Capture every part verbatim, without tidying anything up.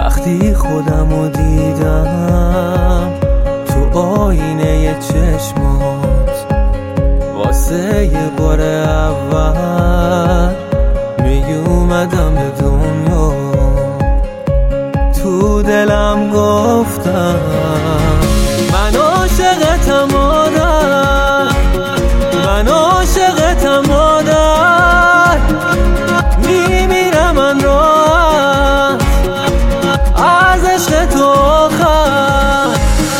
وقتی خودمو دیدم تو آینه چشمات، واسه یه بار اول می اومدم به دنیا، تو دلم گفتم من عاشقتم مادر، من عاشقتم مادر، میمیرم من راحت از عشق تو آخر.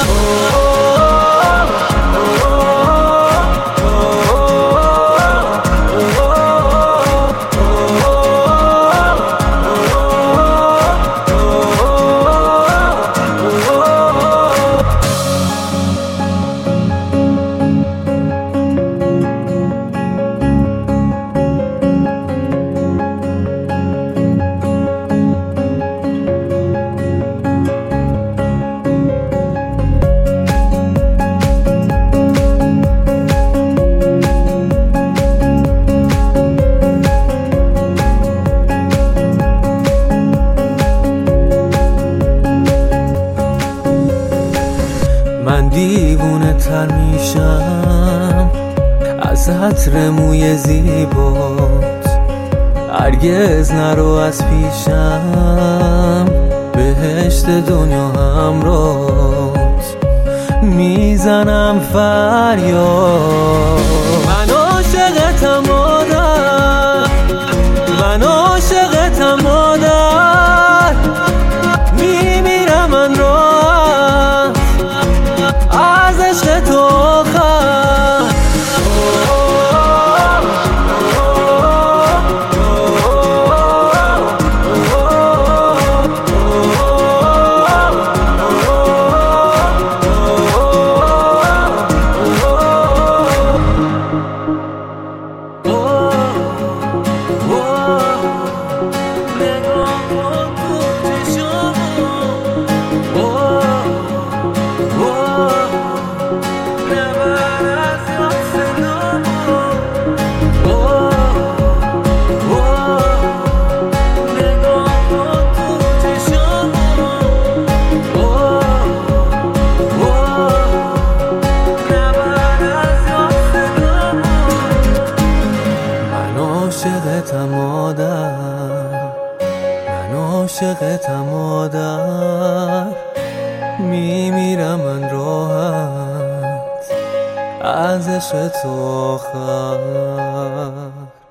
من دیوونه تر میشم از عطر موی زیبات، هرگز نرو از پیشم، بهشت دنیا همراهت، میزنم فریاد من عاشقتم مادر، من عاشقتم مادر، میمیرم من راحت از عشق تو آخر. عاشقتم مادر، من عاشقتم مادر، میمیرم من راحت از عشق تو آخر.